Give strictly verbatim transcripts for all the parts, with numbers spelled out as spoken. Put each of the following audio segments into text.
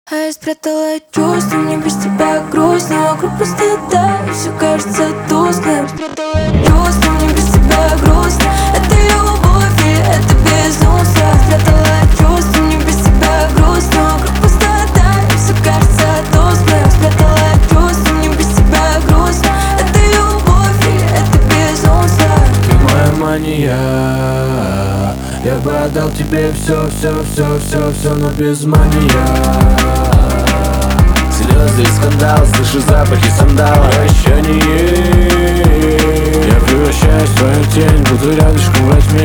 А я спрятала чувства, мне без тебя грустно. Вокруг пустота, и все кажется тусклым. Спрятала чувства, мне без тебя грустно. Это любовь или это безумство? Спрятала чувства, мне без тебя грустно. Вокруг пустота, и все кажется тусклым. Спрятала чувства, мне без тебя грустно. Это любовь или это безумство? Ты моя мания. Я бы отдал тебе все, все, все, все, все, но без мания. Слезы и скандал, слышу запахи сандала. Прощание. Я превращаюсь в твою тень, буду рядышком во тьме.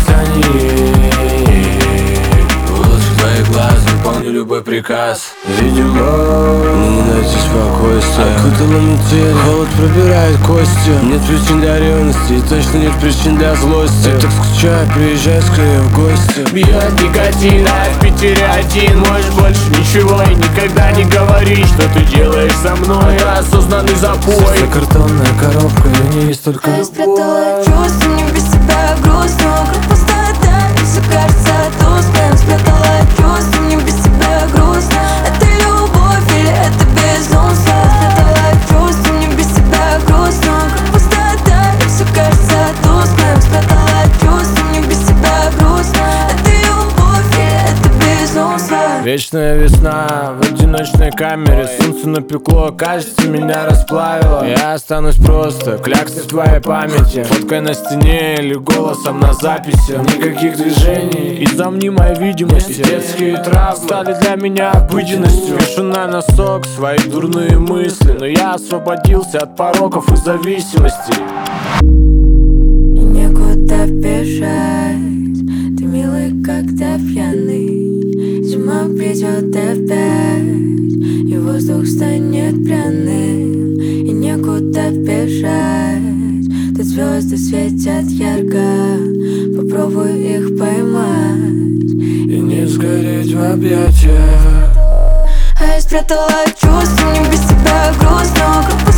Мерцание. Улыбка твоих глаз, выполню любой приказ. Видимо, не найти спокойствия. Окутала метель, холод пробирает кости. Нет причин для ревности и точно нет причин для злости. Я так скучаю, приезжай скорее в гости. Бьет никотин, а в Питере один. Можешь больше ничего и никогда не говори, что ты делаешь со мной. Это осознанный запой. Сердце картонная коробка, и в ней есть только а я спрятала чувства, мне без тебя грустно. Вокруг пустота, и все кажется тусклым. Спрятала чувства, мне без тебя грустно. Это любовь или это безумство? Спрятала чувства, мне без тебя грустно. Вокруг пустота, и все кажется тусклым. Спрятала чувства, мне без тебя грустно. Это любовь или это безумство? Вечная весна в одиночной камере. Солнце напекло, кажется, меня расплавило. Я останусь просто кляксой в твоей памяти. Фоткой на стене или голосом на записи. Никаких движений из-за мнимой видимости. Детские травмы стали для меня обыденностью. Пишу на носок свои дурные мысли, но я освободился от пороков и зависимостей. И некуда бежать. Ты милый, когда пьяный. Зима придет опять, и воздух станет пряным. И некуда бежать. Тут звезды светят ярко. Попробуй их поймать И не сгореть в объятиях. А я спрятала чувства, мне без тебя грустно. Вокруг